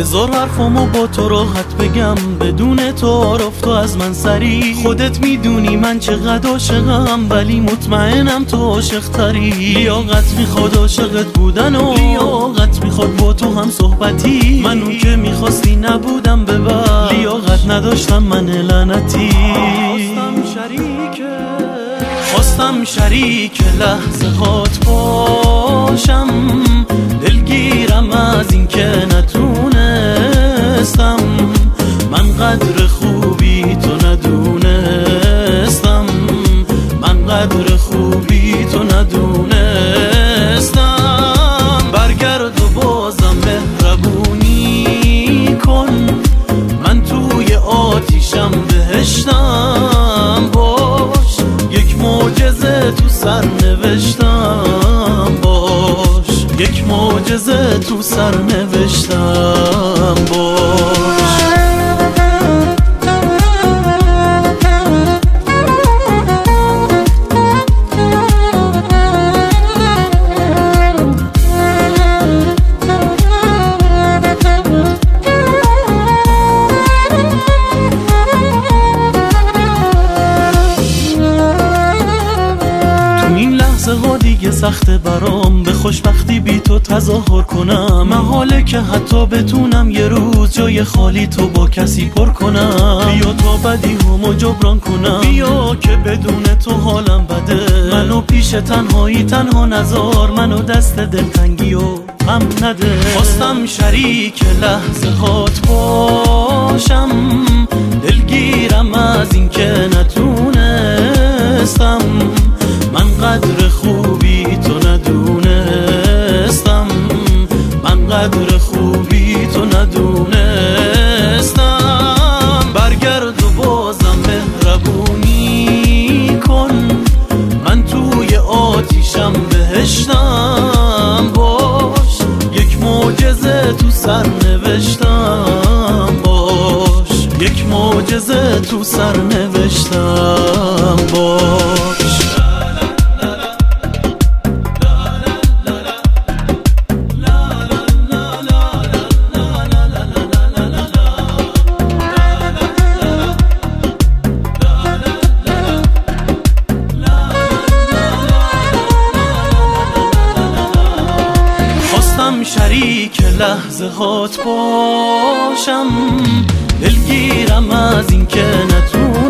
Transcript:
بذار حرفمو با تو راحت بگم، بدون تعارف تو از من سری. خودت میدونی من چقدر عاشقم، ولی مطمئنم تو عاشق تری. لیاقت میخواد عاشقت بودن و لیاقت میخواد با تو هم صحبتی. منو که میخواستی نبودم ببر، لیاقت نداشتم من لعنتی. خواستم شریک لحظه هات باشم، دلگیرم از این که نتونستم من قدر خوبی تو ندونستم، من قدر خوبی تو ندونستم. برگرد و بازم مهربونی کن، من توی آتیشم بهشتم باش، یک معجزه تو سر نوشتم باش، یک معجزه تو سر نوشتم باش. دیگه سخته برام به خوشبختی بی تو تظاهر کنم، محاله که حتی بتونم یه روز جای خالی تو با کسی پر کنم. بیا تا بدی همو جبران کنم، بیا که بدون تو حالم بده. منو پیش تنهایی تنها نذار، منو دست دلتنگی و هم نده. خواستم شریک لحظه هات باشم، دلگیرم از این که نتونستم من قدر خوبی تو ندونستم، من قدر خوبی تو ندونستم. برگرد و بازم مهربونی کن، من توی آتیشم بهشتم باش، یک معجزه تو سر نوشتم باش، یک معجزه تو سر نوشتم باش. شریک لحظه هات باشم، دلگیرم از این که نتونستم